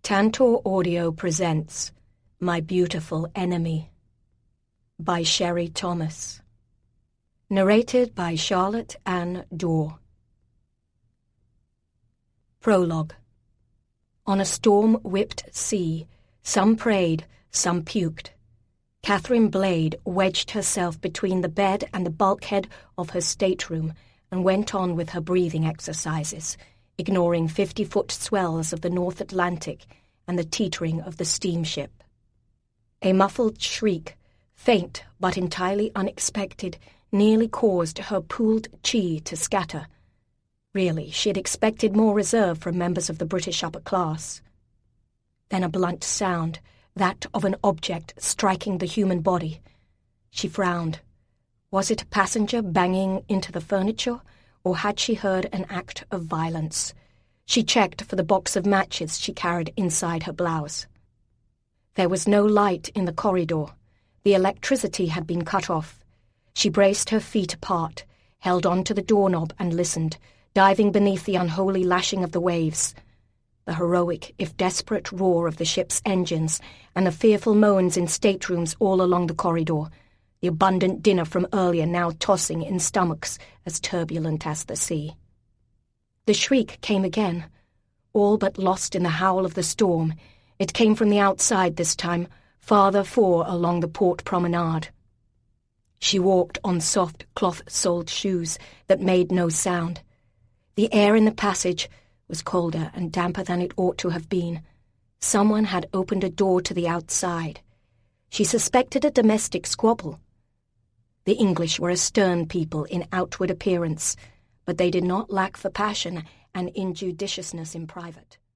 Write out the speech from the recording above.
Tantor Audio presents My Beautiful Enemy by Sherry Thomas. Narrated by Charlotte Ann Dorr. Prologue. On a storm-whipped sea, some prayed, some puked. Catherine Blade wedged herself between the bed and the bulkhead of her stateroom and went on with her breathing exercises, ignoring 50-foot swells of the North Atlantic and the teetering of the steamship. A muffled shriek, faint but entirely unexpected, nearly caused her pooled chi to scatter. Really, she had expected more reserve from members of the British upper class. Then a blunt sound, that of an object striking the human body. She frowned. Was it a passenger banging into the furniture, or had she heard an act of violence? She checked for the box of matches she carried inside her blouse. There was no light in the corridor. The electricity had been cut off. She braced her feet apart, held on to the doorknob and listened, diving beneath the unholy lashing of the waves. The heroic, if desperate, roar of the ship's engines and the fearful moans in staterooms all along the corridor, the abundant dinner from earlier now tossing in stomachs as turbulent as the sea. The shriek came again, all but lost in the howl of the storm. It came from the outside this time, farther fore along the port promenade. She walked on soft cloth-soled shoes that made no sound. The air in the passage was colder and damper than it ought to have been. Someone had opened a door to the outside. She suspected a domestic squabble. The English were a stern people in outward appearance, but they did not lack for passion and injudiciousness in private.